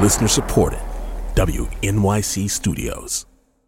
Listener supported. WNYC Studios.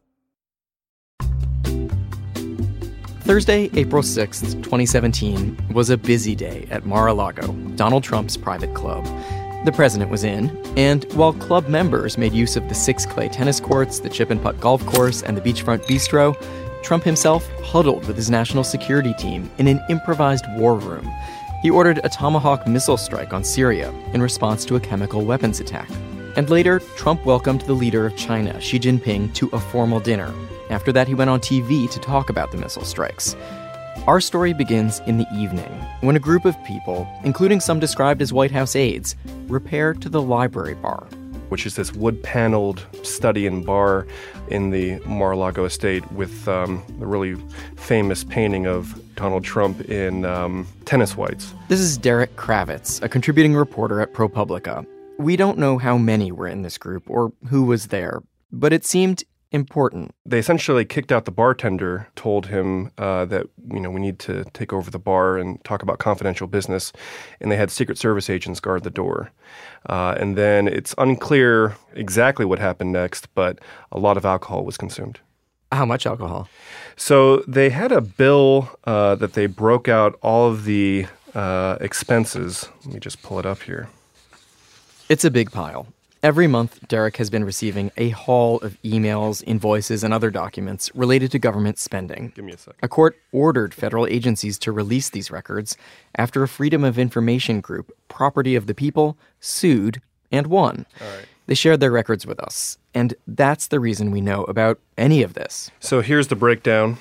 Thursday, April 6th, 2017, was a busy day at Mar-a-Lago, Donald Trump's private club. The president was in, and while club members made use of the 6 clay tennis courts, the chip and putt golf course, and the beachfront bistro, Trump himself huddled with his national security team in an improvised war room. He ordered a Tomahawk missile strike on Syria in response to a chemical weapons attack. And later, Trump welcomed the leader of China, Xi Jinping, to a formal dinner. After that, he went on TV to talk about the missile strikes. Our story begins in the evening, when a group of people, including some described as White House aides, repair to the Library Bar, which is this wood-paneled study and bar in the Mar-a-Lago estate with the really famous painting of Donald Trump in tennis whites. This is Derek Kravitz, a contributing reporter at ProPublica. We don't know how many were in this group or who was there, but it seemed important. They essentially kicked out the bartender, told him that, we need to take over the bar and talk about confidential business, and they had Secret Service agents guard the door. And then it's unclear exactly what happened next, but a lot of alcohol was consumed. How much alcohol? So they had a bill that they broke out all of the expenses. Let me just pull it up here. It's a big pile. Every month, Derek has been receiving a haul of emails, invoices, and other documents related to government spending. Give me a second. A court ordered federal agencies to release these records after a Freedom of Information group, Property of the People, sued and won. All right. They shared their records with us, and that's the reason we know about any of this. So here's the breakdown.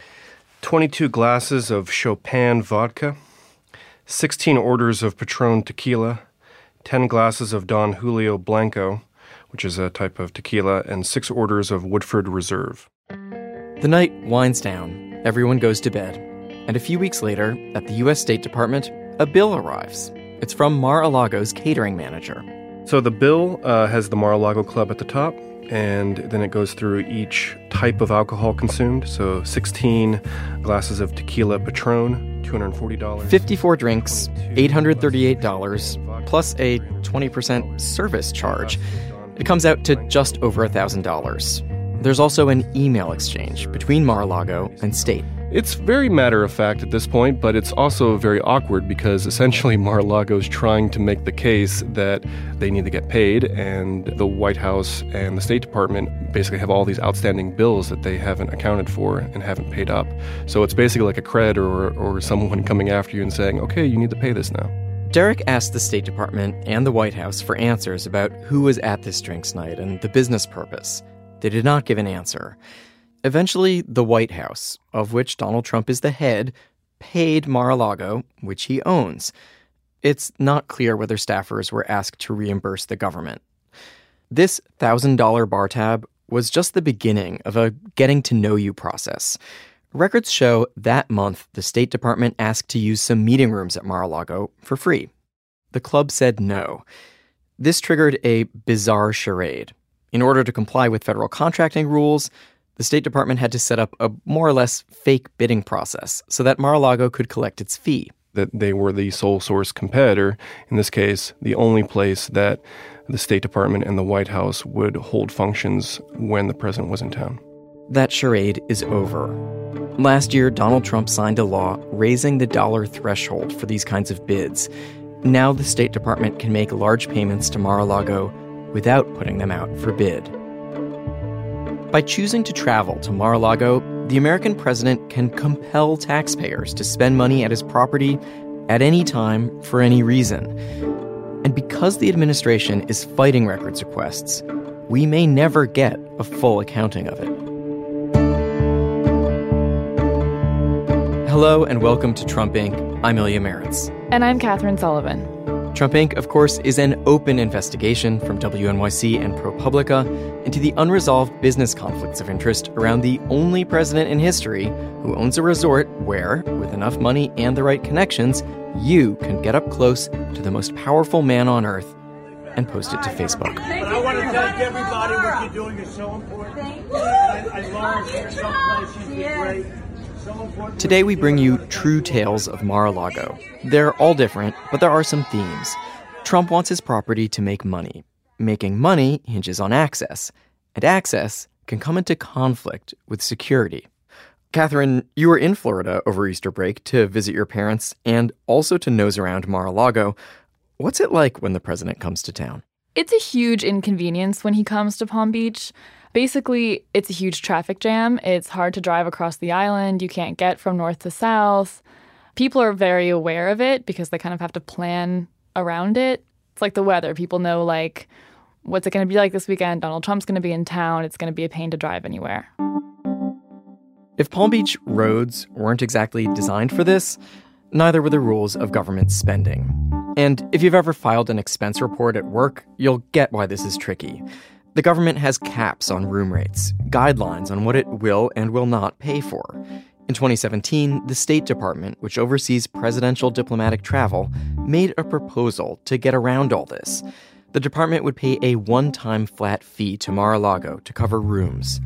22 glasses of Chopin vodka, 16 orders of Patron tequila, 10 glasses of Don Julio Blanco, which is a type of tequila, and 6 orders of Woodford Reserve. The night winds down, everyone goes to bed, and a few weeks later, at the U.S. State Department, a bill arrives. It's from Mar-a-Lago's catering manager. So the bill has the Mar-a-Lago Club at the top, and then it goes through each type of alcohol consumed. So 16 glasses of tequila Patron, $240. 54 drinks, $838, plus a 20% service charge. It comes out to just over $1,000. There's also an email exchange between Mar-a-Lago and State. It's very matter-of-fact at this point, but it's also very awkward because essentially Mar-a-Lago's trying to make the case that they need to get paid, and the White House and the State Department basically have all these outstanding bills that they haven't accounted for and haven't paid up. So it's basically like a creditor or someone coming after you and saying, okay, you need to pay this now. Derek asked the State Department and the White House for answers about who was at this drinks night and the business purpose. They did not give an answer. Eventually, the White House, of which Donald Trump is the head, paid Mar-a-Lago, which he owns. It's not clear whether staffers were asked to reimburse the government. This $1,000 bar tab was just the beginning of a getting-to-know-you process. Records show that month the State Department asked to use some meeting rooms at Mar-a-Lago for free. The club said no. This triggered a bizarre charade. In order to comply with federal contracting rules, the State Department had to set up a more or less fake bidding process so that Mar-a-Lago could collect its fee. That they were the sole source competitor, in this case, the only place that the State Department and the White House would hold functions when the president was in town. That charade is over. Last year, Donald Trump signed a law raising the dollar threshold for these kinds of bids. Now the State Department can make large payments to Mar-a-Lago without putting them out for bid. By choosing to travel to Mar-a-Lago, the American president can compel taxpayers to spend money at his property at any time for any reason. And because the administration is fighting records requests, we may never get a full accounting of it. Hello and welcome to Trump Inc. I'm Ilya Marritz. And I'm Catherine Sullivan. Trump Inc., of course, is an open investigation from WNYC and ProPublica into the unresolved business conflicts of interest around the only president in history who owns a resort where, with enough money and the right connections, you can get up close to the most powerful man on earth and post it to Facebook. But I want to thank everybody. What you're doing is so important. I learned from someplace. She's been great. Today we bring you true tales of Mar-a-Lago. They're all different, but there are some themes. Trump wants his property to make money. making money hinges on access, and access can come into conflict with security. Catherine, you were in Florida over Easter break to visit your parents and also to nose around Mar-a-Lago. What's it like when the president comes to town? It's a huge inconvenience when he comes to Palm Beach. Basically, it's a huge traffic jam. It's hard to drive across the island. You can't get from north to south. People are very aware of it because they kind of have to plan around it. It's like the weather. People know, like, what's it going to be like this weekend? Donald Trump's going to be in town. It's going to be a pain to drive anywhere. If Palm Beach roads weren't exactly designed for this, neither were the rules of government spending. And if you've ever filed an expense report at work, you'll get why this is tricky. The government has caps on room rates, guidelines on what it will and will not pay for. In 2017, the State Department, which oversees presidential diplomatic travel, made a proposal to get around all this. The department would pay a one-time flat fee to Mar-a-Lago to cover rooms,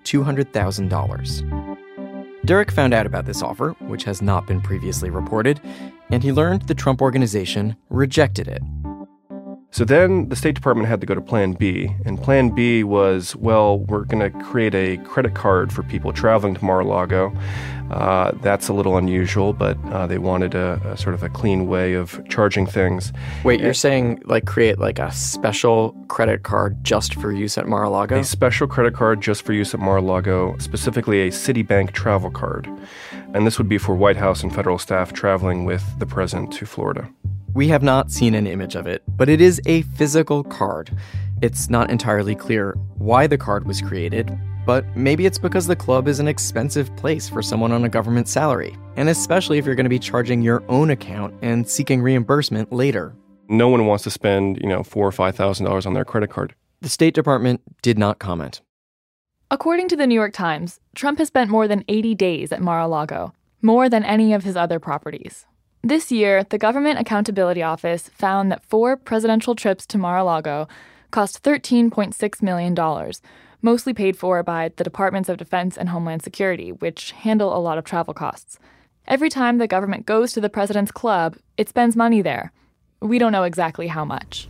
$200,000. Derek found out about this offer, which has not been previously reported, and he learned the Trump Organization rejected it. So then the State Department had to go to Plan B, and Plan B was, well, we're going to create a credit card for people traveling to Mar-a-Lago. That's a little unusual, but they wanted a sort of a clean way of charging things. Wait, you're saying create a special credit card just for use at Mar-a-Lago? A special credit card just for use at Mar-a-Lago, specifically a Citibank travel card. And this would be for White House and federal staff traveling with the president to Florida. We have not seen an image of it, but it is a physical card. It's not entirely clear why the card was created, but maybe it's because the club is an expensive place for someone on a government salary, and especially if you're going to be charging your own account and seeking reimbursement later. No one wants to spend, $4,000 or $5,000 on their credit card. The State Department did not comment. According to the New York Times, Trump has spent more than 80 days at Mar-a-Lago, more than any of his other properties. This year, the Government Accountability Office found that 4 presidential trips to Mar-a-Lago cost $13.6 million, mostly paid for by the Departments of Defense and Homeland Security, which handle a lot of travel costs. Every time the government goes to the president's club, it spends money there. We don't know exactly how much.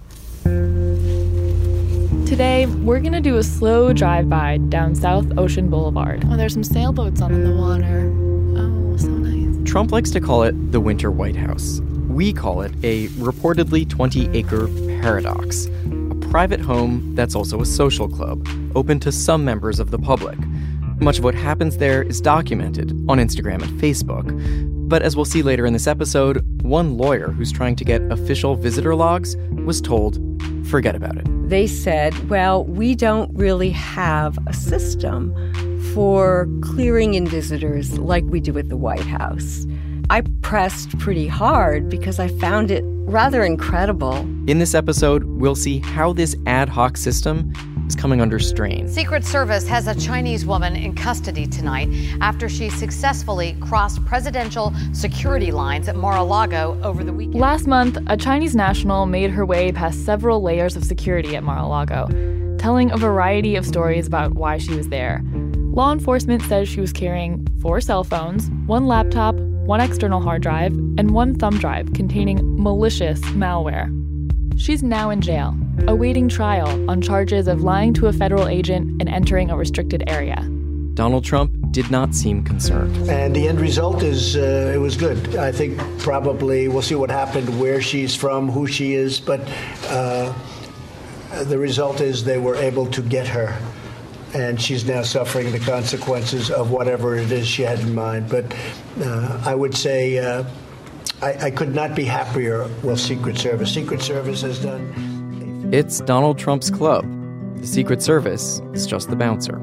Today, we're going to do a slow drive-by down South Ocean Boulevard. Oh, there's some sailboats on the water. Oh, so nice. Trump likes to call it the Winter White House. We call it a reportedly 20-acre paradox, a private home that's also a social club, open to some members of the public. Much of what happens there is documented on Instagram and Facebook. But as we'll see later in this episode, one lawyer who's trying to get official visitor logs was told, forget about it. They said, well, we don't really have a system for clearing in visitors like we do at the White House. I pressed pretty hard because I found it rather incredible. In this episode, we'll see how this ad hoc system is coming under strain. Secret Service has a Chinese woman in custody tonight after she successfully crossed presidential security lines at Mar-a-Lago over the weekend. Last month, a Chinese national made her way past several layers of security at Mar-a-Lago, telling a variety of stories about why she was there. Law enforcement says she was carrying 4 cell phones, 1 laptop, 1 external hard drive, and 1 thumb drive containing malicious malware. She's now in jail, awaiting trial on charges of lying to a federal agent and entering a restricted area. Donald Trump did not seem concerned. And the end result is it was good. I think probably we'll see what happened, where she's from, who she is, but the result is they were able to get her. And she's now suffering the consequences of whatever it is she had in mind. But I would say I could not be happier with Secret Service. Secret Service has done... It's Donald Trump's club. The Secret Service is just the bouncer.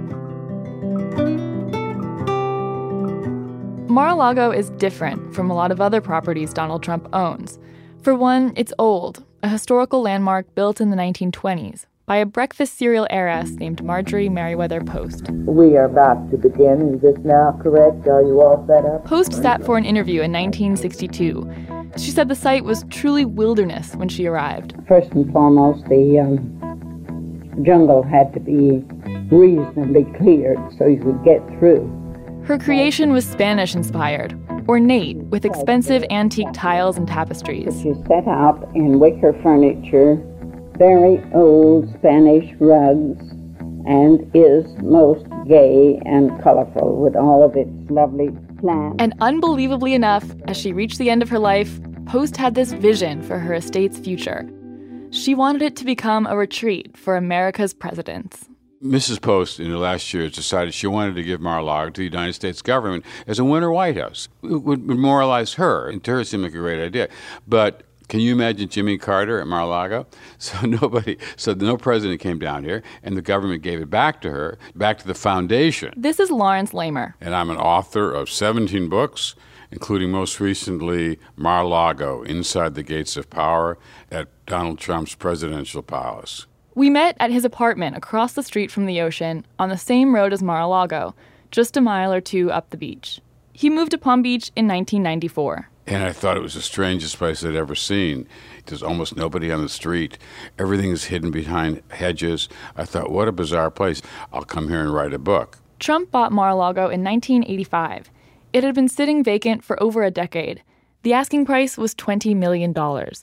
Mar-a-Lago is different from a lot of other properties Donald Trump owns. For one, it's old, a historical landmark built in the 1920s by a breakfast cereal heiress named Marjorie Merriweather Post. We are about to begin. Is this now correct? Are you all set up? Post sat for an interview in 1962. She said the site was truly wilderness when she arrived. First and foremost, the jungle had to be reasonably cleared so you could get through. Her creation was Spanish-inspired, ornate, with expensive antique tiles and tapestries. She set out in wicker furniture very old Spanish rugs and is most gay and colorful with all of its lovely plants. And unbelievably enough, as she reached the end of her life, Post had this vision for her estate's future. She wanted it to become a retreat for America's presidents. Mrs. Post, in the last years, decided she wanted to give Mar-a-Lago to the United States government as a winter White House. It would memorialize her, and to her it seemed like a great idea. But can you imagine Jimmy Carter at Mar-a-Lago? So no president came down here, and the government gave it back to her, back to the foundation. This is Lawrence Lamer. And I'm an author of 17 books, including most recently Mar-a-Lago, Inside the Gates of Power at Donald Trump's presidential palace. We met at his apartment across the street from the ocean on the same road as Mar-a-Lago, just a mile or two up the beach. He moved to Palm Beach in 1994. And I thought it was the strangest place I'd ever seen. There's almost nobody on the street. Everything is hidden behind hedges. I thought, what a bizarre place. I'll come here and write a book. Trump bought Mar-a-Lago in 1985. It had been sitting vacant for over a decade. The asking price was $20 million.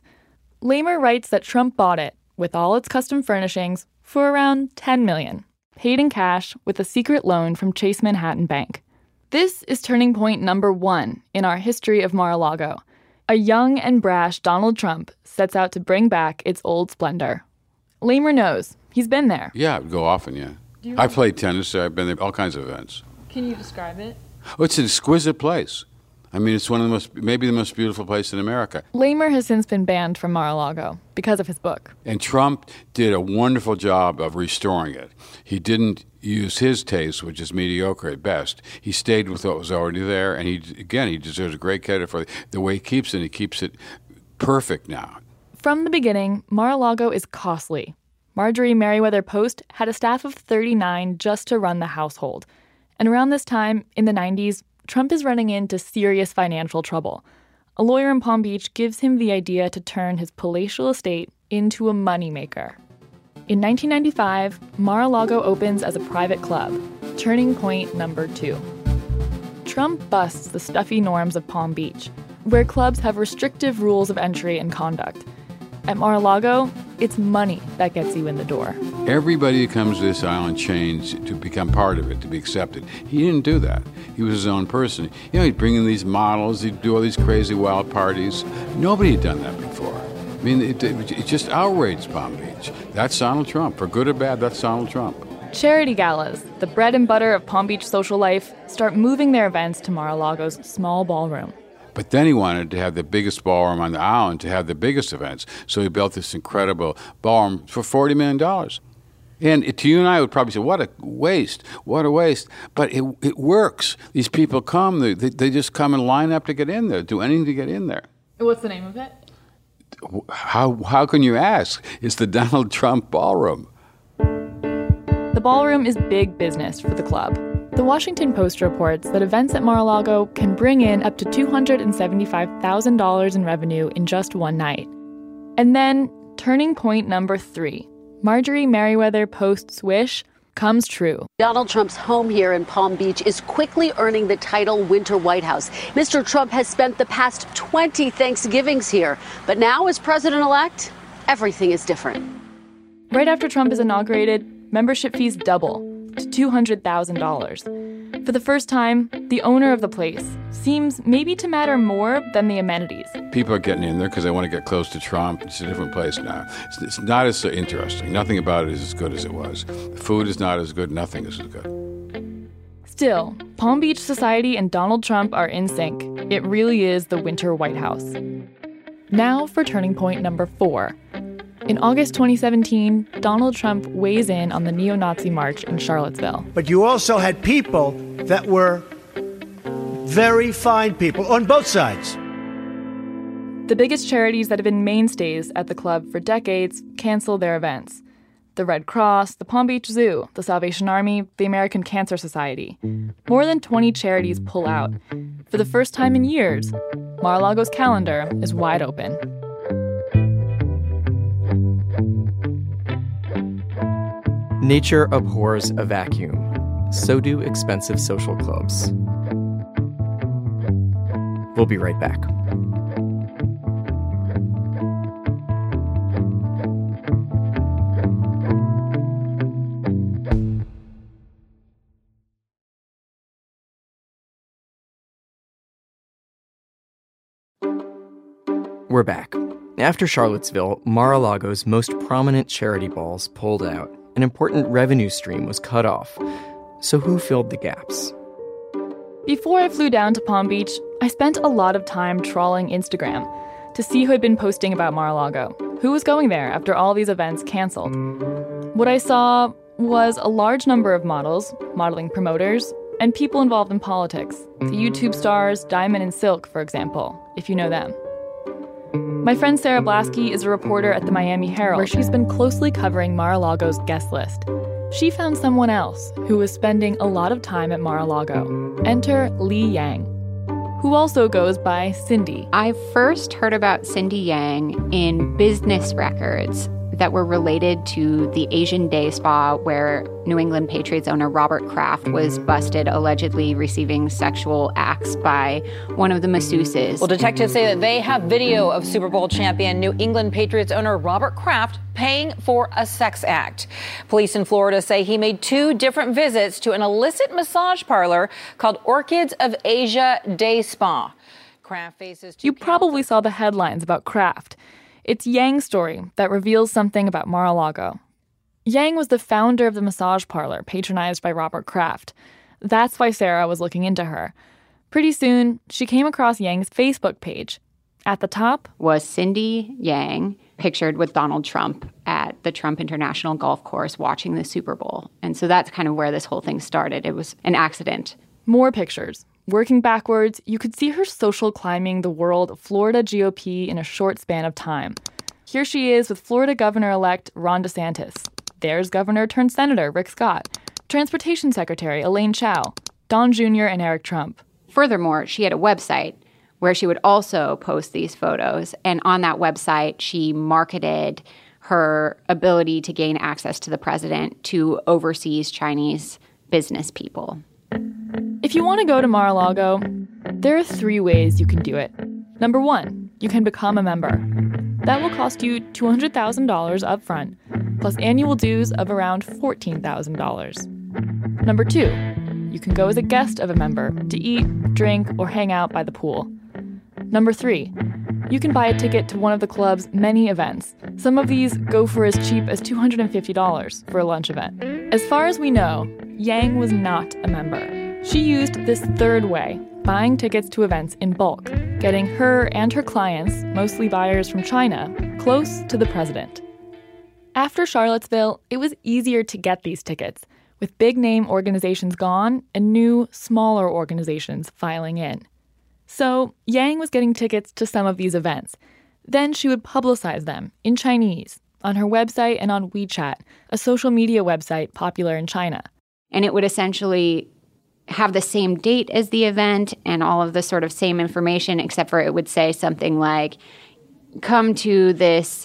Lamer writes that Trump bought it, with all its custom furnishings, for around $10 million, paid in cash with a secret loan from Chase Manhattan Bank. This is turning point number 1 in our history of Mar-a-Lago. A young and brash Donald Trump sets out to bring back its old splendor. Lamer knows. He's been there. Yeah, I would go often, yeah. I played tennis. I've been there, all kinds of events. Can you describe it? Oh, it's an exquisite place. I mean, it's one of the most, maybe the most beautiful place in America. Lamer has since been banned from Mar-a-Lago because of his book. And Trump did a wonderful job of restoring it. He didn't use his taste, which is mediocre at best. He stayed with what was already there, and he deserves a great credit for the way he keeps it. He keeps it perfect now. From the beginning, Mar-a-Lago is costly. Marjorie Merriweather Post had a staff of 39 just to run the household. And around this time, in the 90s, Trump is running into serious financial trouble. A lawyer in Palm Beach gives him the idea to turn his palatial estate into a moneymaker. In 1995, Mar-a-Lago opens as a private club, turning point number 2. Trump busts the stuffy norms of Palm Beach, where clubs have restrictive rules of entry and conduct. At Mar-a-Lago, it's money that gets you in the door. Everybody who comes to this island changed to become part of it, to be accepted. He didn't do that. He was his own person. You know, he'd bring in these models, he'd do all these crazy wild parties. Nobody had done that before. I mean, it just outraged Palm Beach. That's Donald Trump. For good or bad, that's Donald Trump. Charity galas, the bread and butter of Palm Beach social life, start moving their events to Mar-a-Lago's small ballroom. But then he wanted to have the biggest ballroom on the island to have the biggest events. So he built this incredible ballroom for $40 million. And to you and I would probably say, what a waste, what a waste. But it works. These people come, they just come and line up to get in there, do anything to get in there. What's the name of it? How can you ask? It's the Donald Trump Ballroom. The ballroom is big business for the club. The Washington Post reports that events at Mar-a-Lago can bring in up to $275,000 in revenue in just one night. And then, turning point number 3, Marjorie Merriweather Post's wish comes true. Donald Trump's home here in Palm Beach is quickly earning the title Winter White House. Mr. Trump has spent the past 20 Thanksgivings here, but now as president-elect, everything is different. Right after Trump is inaugurated, membership fees double to $200,000. For the first time, the owner of the place seems maybe to matter more than the amenities. People are getting in there because they want to get close to Trump. It's a different place now. It's not as interesting. Nothing about it is as good as it was. The food is not as good. Nothing is as good. Still, Palm Beach society and Donald Trump are in sync. It really is the Winter White House. Now for turning point number 4. In August 2017, Donald Trump weighs in on the neo-Nazi march in Charlottesville. But you also had people that were very fine people on both sides. The biggest charities that have been mainstays at the club for decades canceled their events. The Red Cross, the Palm Beach Zoo, the Salvation Army, the American Cancer Society. More than 20 charities pull out. For the first time in years, Mar-a-Lago's calendar is wide open. Nature abhors a vacuum. So do expensive social clubs. We'll be right back. we're back. After Charlottesville, Mar-a-Lago's most prominent charity balls pulled out. An important revenue stream was cut off. So who filled the gaps? Before I flew down to Palm Beach, I spent a lot of time trawling Instagram to see who had been posting about Mar-a-Lago, who was going there after all these events canceled. What I saw was a large number of models, modeling promoters, and people involved in politics. The YouTube stars Diamond and Silk, for example, if you know them. My friend Sarah Blasky is a reporter at the Miami Herald, where she's been closely covering Mar-a-Lago's guest list. She found someone else who was spending a lot of time at Mar-a-Lago. Enter Li Yang, who also goes by Cindy. I first heard about Cindy Yang in business records that were related to the Asian Day Spa where New England Patriots owner Robert Kraft was busted allegedly receiving sexual acts by one of the masseuses. Well, detectives say that they have video of Super Bowl champion New England Patriots owner Robert Kraft paying for a sex act. Police in Florida say he made 2 different visits to an illicit massage parlor called Orchids of Asia Day Spa. Kraft faces You probably saw the headlines about Kraft. It's Yang's story that reveals something about Mar-a-Lago. Yang was the founder of the massage parlor patronized by Robert Kraft. That's why Sarah was looking into her. Pretty soon, she came across Yang's Facebook page. At the top was Cindy Yang, pictured with Donald Trump at the Trump International Golf Course watching the Super Bowl. And so that's kind of where this whole thing started. It was an accident. More pictures. Working backwards, you could see her social climbing the world of Florida GOP in a short span of time. Here she is with Florida Governor-elect Ron DeSantis. There's Governor-turned-Senator Rick Scott, Transportation Secretary Elaine Chao, Don Jr. and Eric Trump. Furthermore, she had a website where she would also post these photos. And on that website, she marketed her ability to gain access to the president to overseas Chinese business people. If you want to go to Mar-a-Lago, there are 3 ways you can do it. Number 1, you can become a member. That will cost you $200,000 up front, plus annual dues of around $14,000. Number 2, you can go as a guest of a member to eat, drink, or hang out by the pool. Number 3, you can buy a ticket to one of the club's many events. Some of these go for as cheap as $250 for a lunch event. As far as we know, Yang was not a member. She used this 3rd way, buying tickets to events in bulk, getting her and her clients, mostly buyers from China, close to the president. After Charlottesville, it was easier to get these tickets, with big-name organizations gone and new, smaller organizations filing in. So Yang was getting tickets to some of these events. Then she would publicize them in Chinese, on her website and on WeChat, a social media website popular in China. And it would essentially have the same date as the event and all of the sort of same information, except for it would say something like, come to this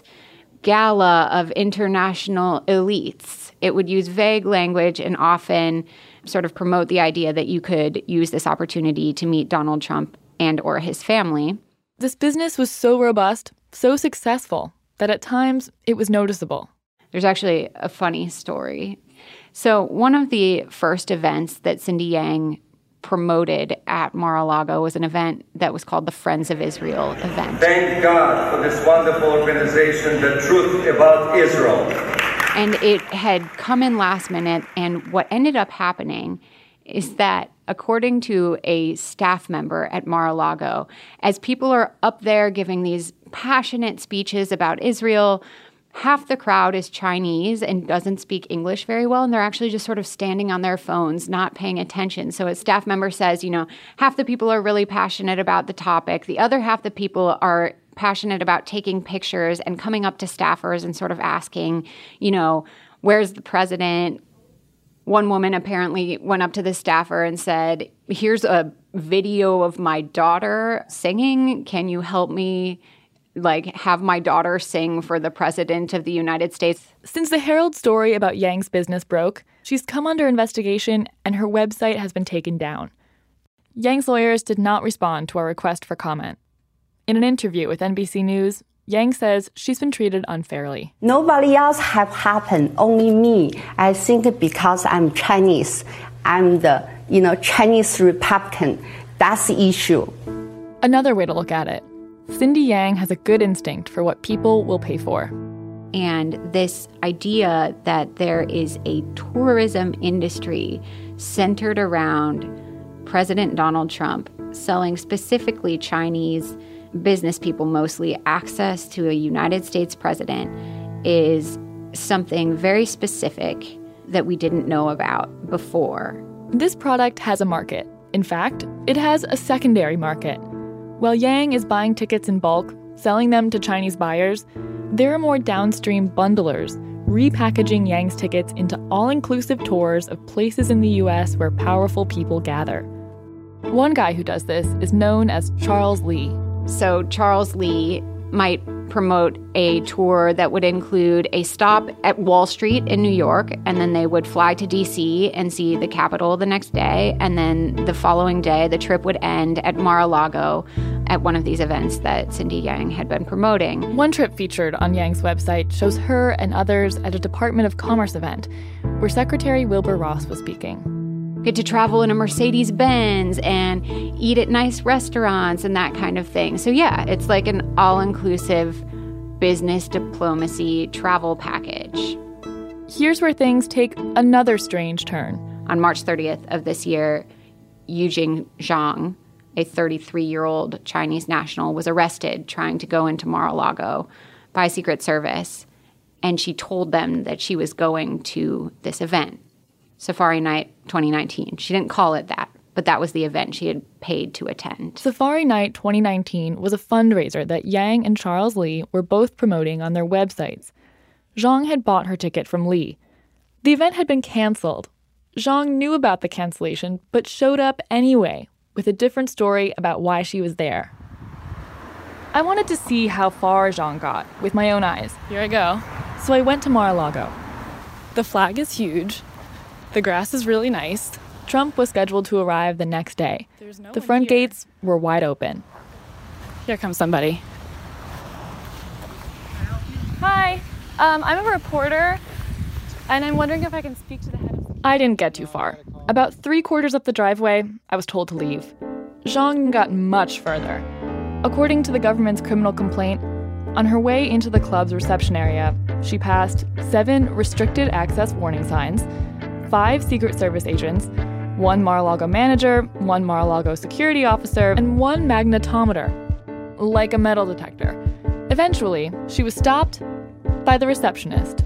gala of international elites. It would use vague language and often sort of promote the idea that you could use this opportunity to meet Donald Trump and or his family. This business was so robust, so successful, that at times it was noticeable. There's actually a funny story. So one of the first events that Cindy Yang promoted at Mar-a-Lago was an event that was called the Friends of Israel event. Thank God for this wonderful organization, The Truth About Israel. And it had come in last minute, and what ended up happening is that, according to a staff member at Mar-a-Lago, as people are up there giving these passionate speeches about Israel, half the crowd is Chinese and doesn't speak English very well, and they're actually just sort of standing on their phones, not paying attention. So a staff member says, half the people are really passionate about the topic. The other half the people are passionate about taking pictures and coming up to staffers and sort of asking, where's the president? One woman apparently went up to the staffer and said, here's a video of my daughter singing. Can you help me have my daughter sing for the president of the United States? Since the Herald story about Yang's business broke, she's come under investigation and her website has been taken down. Yang's lawyers did not respond to our request for comment. In an interview with NBC News, Yang says she's been treated unfairly. Nobody else have happened, only me. I think because I'm Chinese, I'm the, Chinese Republican. That's the issue. Another way to look at it. Cindy Yang has a good instinct for what people will pay for. And this idea that there is a tourism industry centered around President Donald Trump selling specifically Chinese business people mostly access to a United States president is something very specific that we didn't know about before. This product has a market. In fact, it has a secondary market. While Yang is buying tickets in bulk, selling them to Chinese buyers, there are more downstream bundlers repackaging Yang's tickets into all-inclusive tours of places in the U.S. where powerful people gather. One guy who does this is known as Charles Lee. So Charles Lee might promote a tour that would include a stop at Wall Street in New York, and then they would fly to D.C. and see the Capitol the next day, and then the following day the trip would end at Mar-a-Lago at one of these events that Cindy Yang had been promoting. One trip featured on Yang's website shows her and others at a Department of Commerce event where Secretary Wilbur Ross was speaking. Get to travel in a Mercedes-Benz and eat at nice restaurants and that kind of thing. So yeah, it's like an all-inclusive business diplomacy travel package. Here's where things take another strange turn. On March 30th of this year, Yujing Zhang, a 33-year-old Chinese national, was arrested trying to go into Mar-a-Lago by Secret Service, and she told them that she was going to this event. Safari Night 2019. She didn't call it that, but that was the event she had paid to attend. Safari Night 2019 was a fundraiser that Yang and Charles Lee were both promoting on their websites. Zhang had bought her ticket from Lee. The event had been canceled. Zhang knew about the cancellation, but showed up anyway, with a different story about why she was there. I wanted to see how far Zhang got with my own eyes. Here I go. So I went to Mar-a-Lago. The flag is huge. The grass is really nice. Trump was scheduled to arrive the next day. The front gates were wide open. Here comes somebody. Hi, I'm a reporter, and I'm wondering if I can speak to the head of... I didn't get too far. About 3/4 up the driveway, I was told to leave. Zhang got much further. According to the government's criminal complaint, on her way into the club's reception area, she passed 7 restricted access warning signs, 5 Secret Service agents, 1 Mar-a-Lago manager, 1 Mar-a-Lago security officer, and 1 magnetometer, like a metal detector. Eventually, she was stopped by the receptionist.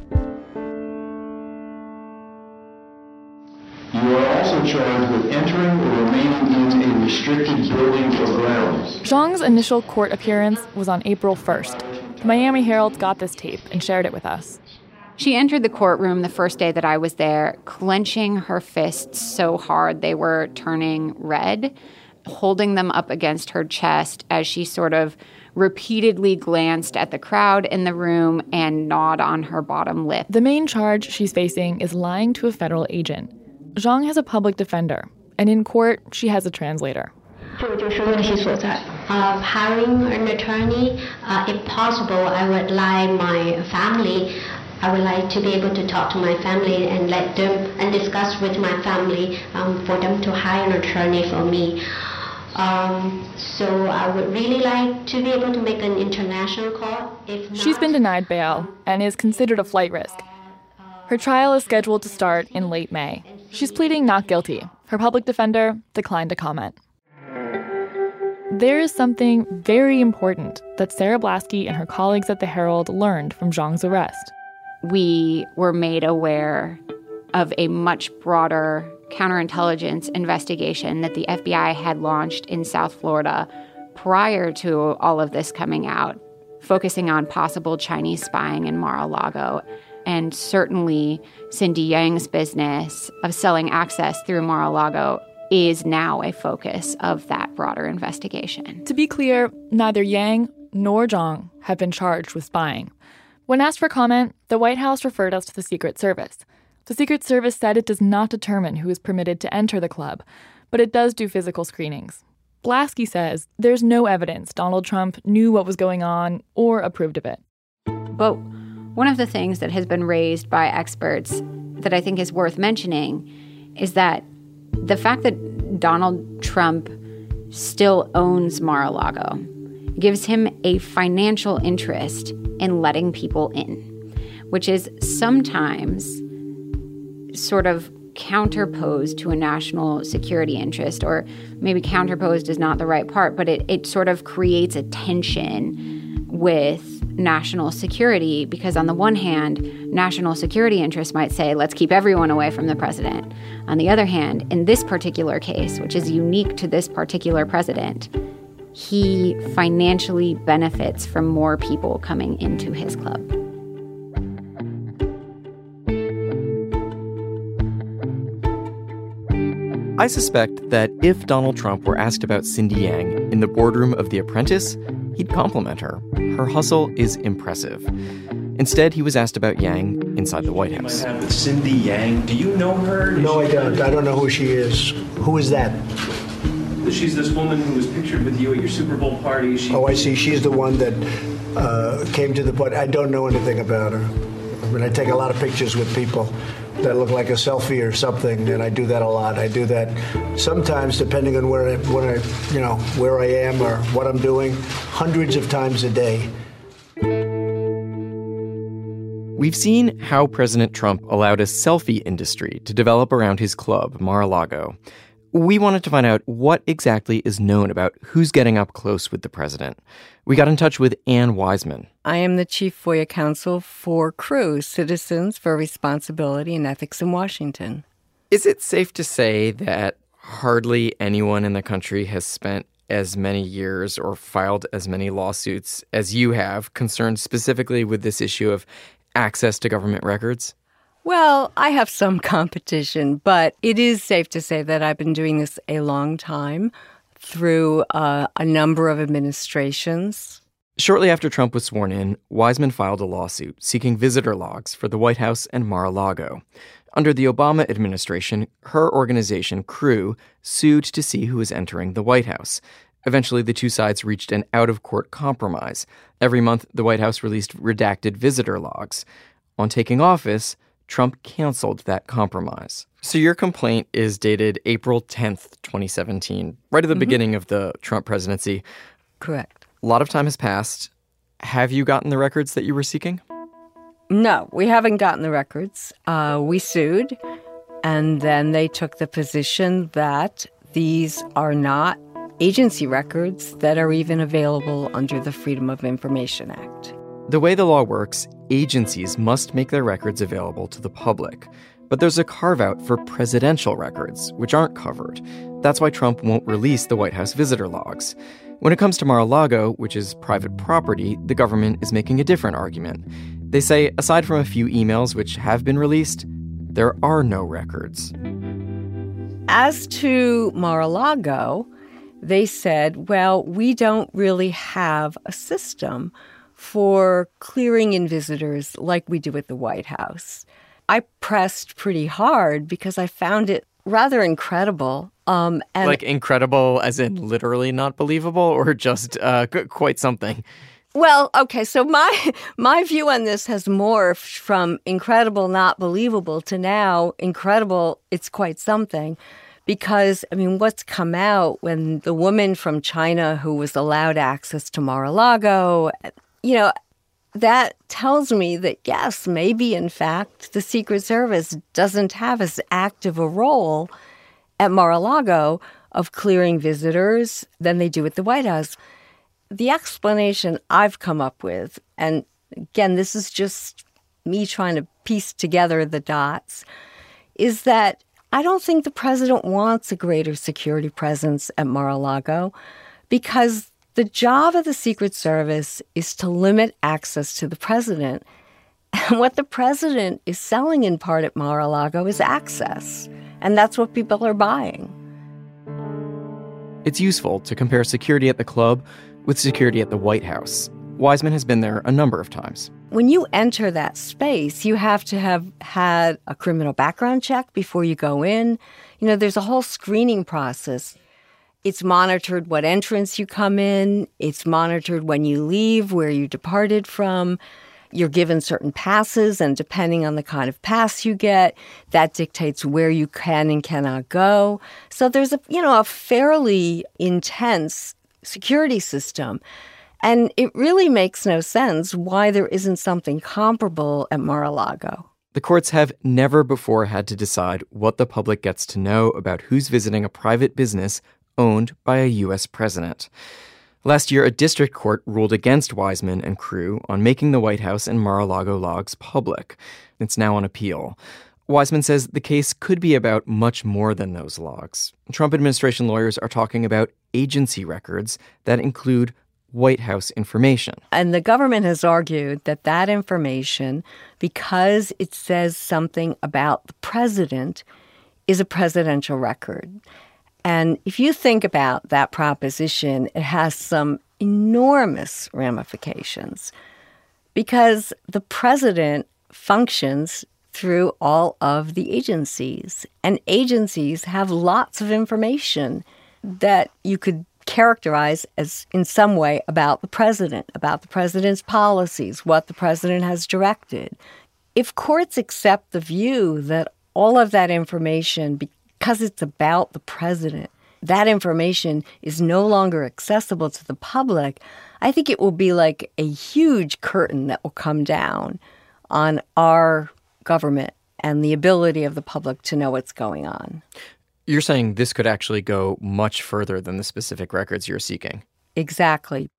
You are also charged with entering or remaining in a restricted building or grounds. Zhang's initial court appearance was on April 1st. The Miami Herald got this tape and shared it with us. She entered the courtroom the first day that I was there, clenching her fists so hard they were turning red, holding them up against her chest as she sort of repeatedly glanced at the crowd in the room and gnawed on her bottom lip. The main charge she's facing is lying to a federal agent. Zhang has a public defender, and in court, she has a translator. Hiring an attorney, if possible, I would like my family. I would like to be able to talk to my family and let them and discuss with my family for them to hire an attorney for me. So I would really like to be able to make an international call. If not, she's been denied bail and is considered a flight risk. Her trial is scheduled to start in late May. She's pleading not guilty. Her public defender declined to comment. There is something very important that Sarah Blasky and her colleagues at the Herald learned from Zhang's arrest. We were made aware of a much broader counterintelligence investigation that the FBI had launched in South Florida prior to all of this coming out, focusing on possible Chinese spying in Mar-a-Lago. And certainly Cindy Yang's business of selling access through Mar-a-Lago is now a focus of that broader investigation. To be clear, neither Yang nor Zhang have been charged with spying. When asked for comment, the White House referred us to the Secret Service. The Secret Service said it does not determine who is permitted to enter the club, but it does do physical screenings. Blasky says there's no evidence Donald Trump knew what was going on or approved of it. But one of the things that has been raised by experts that I think is worth mentioning is that the fact that Donald Trump still owns Mar-a-Lago gives him a financial interest in letting people in, which is sometimes sort of counterposed to a national security interest, or maybe counterposed is not the right part, but it sort of creates a tension with national security, because on the one hand, national security interests might say, let's keep everyone away from the president. On the other hand, in this particular case, which is unique to this particular president, he financially benefits from more people coming into his club. I suspect that if Donald Trump were asked about Cindy Yang in the boardroom of The Apprentice, he'd compliment her. Her hustle is impressive. Instead, he was asked about Yang inside the White House. With Cindy Yang, do you know her? No, I don't. I don't know who she is. Who is that? She's this woman who was pictured with you at your Super Bowl party. I see. She's the one that came to the party. I don't know anything about her. I mean, I take a lot of pictures with people that look like a selfie or something, and I do that a lot. I do that sometimes, depending on where I am or what I'm doing, hundreds of times a day. We've seen how President Trump allowed a selfie industry to develop around his club, Mar-a-Lago. We wanted to find out what exactly is known about who's getting up close with the president. We got in touch with Ann Wiseman. I am the chief FOIA counsel for CREW, Citizens for Responsibility and Ethics in Washington. Is it safe to say that hardly anyone in the country has spent as many years or filed as many lawsuits as you have concerned specifically with this issue of access to government records? Well, I have some competition, but it is safe to say that I've been doing this a long time through a number of administrations. Shortly after Trump was sworn in, Wiseman filed a lawsuit seeking visitor logs for the White House and Mar-a-Lago. Under the Obama administration, her organization, CREW, sued to see who was entering the White House. Eventually, the two sides reached an out-of-court compromise. Every month, the White House released redacted visitor logs. On taking office, Trump canceled that compromise. So your complaint is dated April 10th, 2017, right at the beginning of the Trump presidency. Correct. A lot of time has passed. Have you gotten the records that you were seeking? No, we haven't gotten the records. We sued, and then they took the position that these are not agency records that are even available under the Freedom of Information Act. The way the law works, agencies must make their records available to the public. But there's a carve-out for presidential records, which aren't covered. That's why Trump won't release the White House visitor logs. When it comes to Mar-a-Lago, which is private property, the government is making a different argument. They say, aside from a few emails which have been released, there are no records. As to Mar-a-Lago, they said, well, we don't really have a system for clearing in visitors like we do at the White House. I pressed pretty hard because I found it rather incredible. And like incredible as in literally not believable, or just quite something? Well, okay, so my view on this has morphed from incredible, not believable, to now incredible, it's quite something. Because, I mean, what's come out when the woman from China who was allowed access to Mar-a-Lago, that tells me that, yes, maybe, in fact, the Secret Service doesn't have as active a role at Mar-a-Lago of clearing visitors than they do at the White House. The explanation I've come up with, and again, this is just me trying to piece together the dots, is that I don't think the president wants a greater security presence at Mar-a-Lago because the job of the Secret Service is to limit access to the president. And what the president is selling in part at Mar-a-Lago is access. And that's what people are buying. It's useful to compare security at the club with security at the White House. Wiseman has been there a number of times. When you enter that space, you have to have had a criminal background check before you go in. There's a whole screening process. It's monitored what entrance you come in. It's monitored when you leave, where you departed from. You're given certain passes, and depending on the kind of pass you get, that dictates where you can and cannot go. So there's a fairly intense security system. And it really makes no sense why there isn't something comparable at Mar-a-Lago. The courts have never before had to decide what the public gets to know about who's visiting a private business owned by a U.S. president. Last year, a district court ruled against Wiseman and crew on making the White House and Mar-a-Lago logs public. It's now on appeal. Wiseman says the case could be about much more than those logs. Trump administration lawyers are talking about agency records that include White House information. And the government has argued that that information, because it says something about the president, is a presidential record. And if you think about that proposition, it has some enormous ramifications because the president functions through all of the agencies. And agencies have lots of information that you could characterize as in some way about the president's policies, what the president has directed. If courts accept the view that all of that information, because it's about the president, that information is no longer accessible to the public, I think it will be like a huge curtain that will come down on our government and the ability of the public to know what's going on. You're saying this could actually go much further than the specific records you're seeking. Exactly.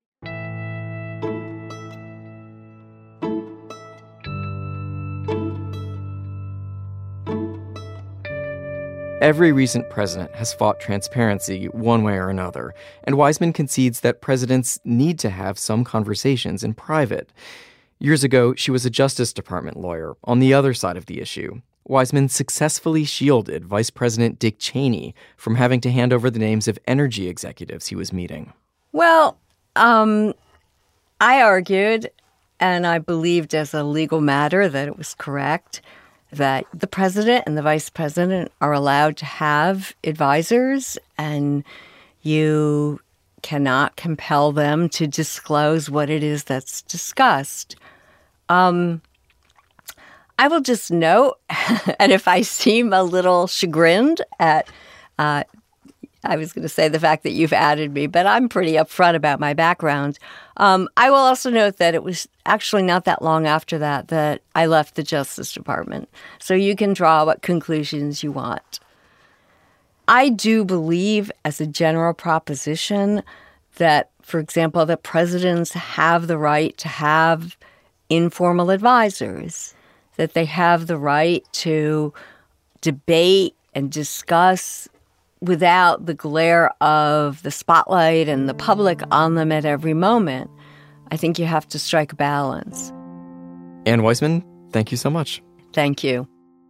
Every recent president has fought transparency one way or another, and Wiseman concedes that presidents need to have some conversations in private. Years ago, she was a Justice Department lawyer on the other side of the issue. Wiseman successfully shielded Vice President Dick Cheney from having to hand over the names of energy executives he was meeting. Well, I argued, and I believed as a legal matter that it was correct, that the president and the vice president are allowed to have advisors, and you cannot compel them to disclose what it is that's discussed. I will just note, and if I seem a little chagrined at, I was going to say the fact that you've added me, but I'm pretty upfront about my background. I will also note that it was actually not that long after that I left the Justice Department. So you can draw what conclusions you want. I do believe, as a general proposition, that, for example, that presidents have the right to have informal advisors, that they have the right to debate and discuss without the glare of the spotlight and the public on them at every moment. I think you have to strike a balance. Anne Weisman, thank you so much. Thank you.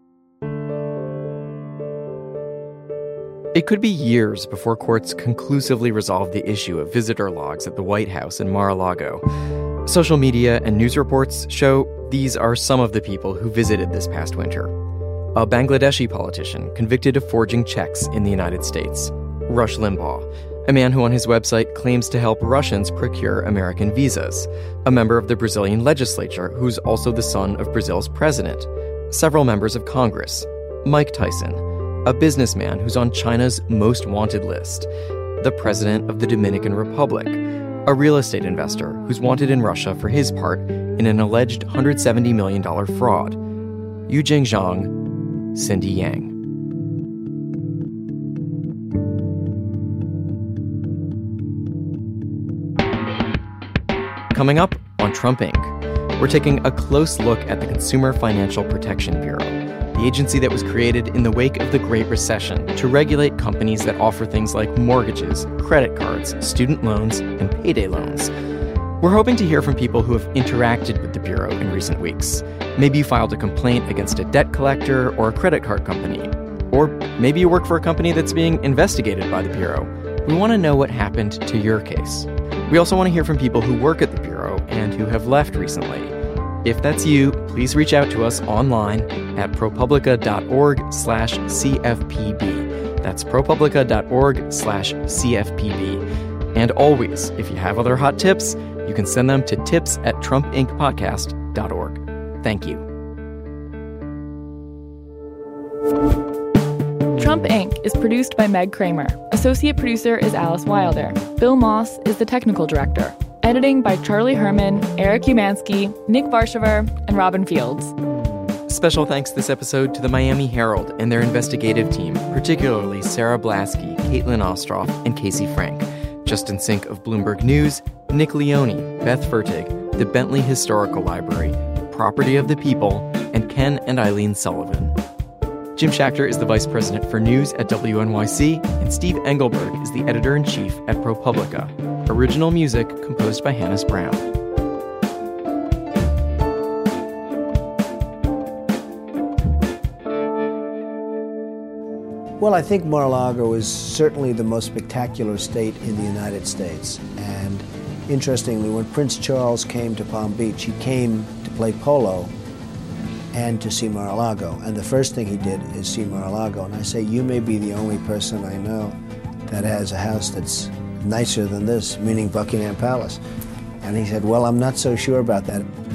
It could be years before courts conclusively resolve the issue of visitor logs at the White House in Mar-a-Lago. Social media and news reports show these are some of the people who visited this past winter. A Bangladeshi politician convicted of forging checks in the United States, Rush Limbaugh, a man who on his website claims to help Russians procure American visas, a member of the Brazilian legislature who's also the son of Brazil's president, several members of Congress, Mike Tyson, a businessman who's on China's most wanted list, the president of the Dominican Republic, a real estate investor who's wanted in Russia for his part in an alleged $170 million fraud, Yujing Zhang, Cindy Yang. Coming up on Trump Inc., we're taking a close look at the Consumer Financial Protection Bureau, the agency that was created in the wake of the Great Recession to regulate companies that offer things like mortgages, credit cards, student loans, and payday loans. We're hoping to hear from people who have interacted with the Bureau in recent weeks. Maybe you filed a complaint against a debt collector or a credit card company. Or maybe you work for a company that's being investigated by the Bureau. We want to know what happened to your case. We also want to hear from people who work at the Bureau and who have left recently. If that's you, please reach out to us online at propublica.org/CFPB. That's propublica.org/CFPB. And always, if you have other hot tips, you can send them to tips@trumpincpodcast.org. Thank you. Trump Inc. is produced by Meg Kramer. Associate producer is Alice Wilder. Bill Moss is the technical director. Editing by Charlie Herman, Eric Umansky, Nick Varshaver, and Robin Fields. Special thanks this episode to the Miami Herald and their investigative team, particularly Sarah Blasky, Caitlin Ostroff, and Casey Frank. Justin Sink of Bloomberg News, Nick Leone, Beth Fertig, the Bentley Historical Library, Property of the People, and Ken and Eileen Sullivan. Jim Schachter is the Vice President for News at WNYC, and Steve Engelberg is the Editor-in-Chief at ProPublica. Original music composed by Hannes Brown. Well, I think Mar-a-Lago is certainly the most spectacular state in the United States. And interestingly, when Prince Charles came to Palm Beach, he came to play polo and to see Mar-a-Lago. And the first thing he did is see Mar-a-Lago. And I say, you may be the only person I know that has a house that's nicer than this, meaning Buckingham Palace. And he said, well, I'm not so sure about that.